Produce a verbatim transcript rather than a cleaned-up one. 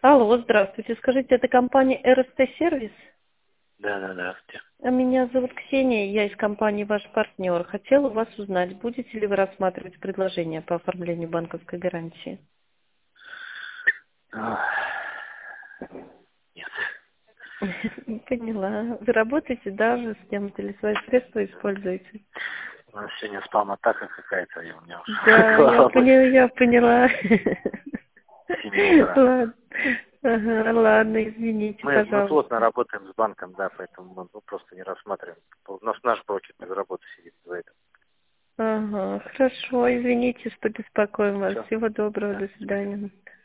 Алло, здравствуйте. Скажите, это компания РСТ-сервис? Да, да, здравствуйте. А меня зовут Ксения, я из компании «Ваш партнер». Хотела у вас узнать, будете ли вы рассматривать предложение по оформлению банковской гарантии? Ох, нет. Поняла. Вы работаете даже с кем-то или свои средства используете? У нас сегодня спам-атака какая-то, и у меня уже Да, я голова болит. поняла, я поняла. С семи утра. Ладно, ага, ладно, извините, Мы, мы пожалуйста. плотно работаем с банком, да, поэтому мы ну, просто не рассматриваем. У нас наш брокер без работы сидит за это. Ага, хорошо, извините, что беспокоим вас. Все. Всего доброго, Да, до спасибо. свидания.